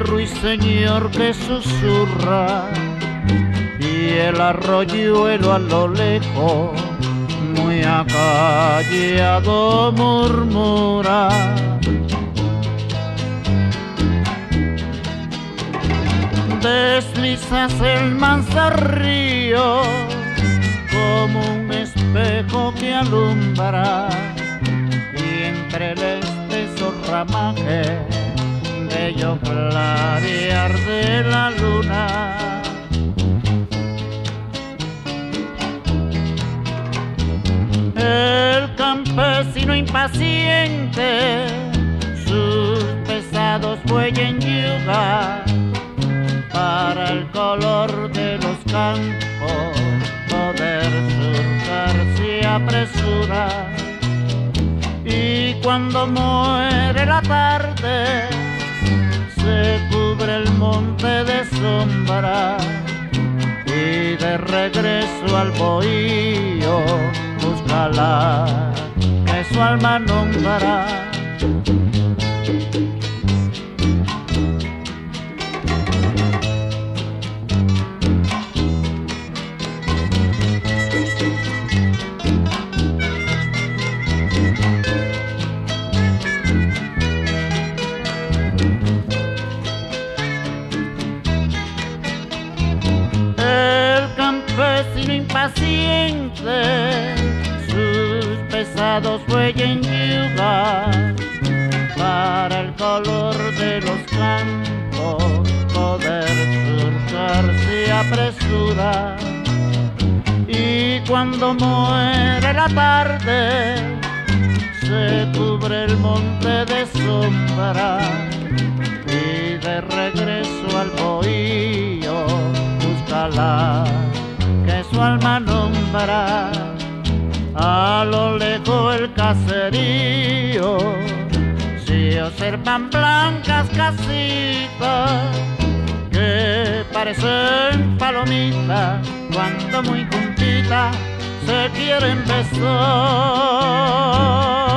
ruiseñor que susurra y el arroyuelo a lo lejos muy acallado murmura. Deslizas el manso río como un espejo que alumbra y entre el espeso ramaje bello clarear de la luna. El campesino impaciente sus pesados bueyes enyuga para el color de los campos poder surcar se apresura. Y cuando muere la tarde se cubre el monte de sombra y de regreso al bohío busca la que su alma nombra. Campesino impaciente sus pesados bueyes enyuga para el color de los campos poder surcar se apresura. Y cuando muere la tarde se cubre el monte de sombra y de regreso al bohío busca la que su alma nombra. A lo lejos el caserío se observan blancas casitas que parecen palomitas cuando muy juntitas se quieren besar.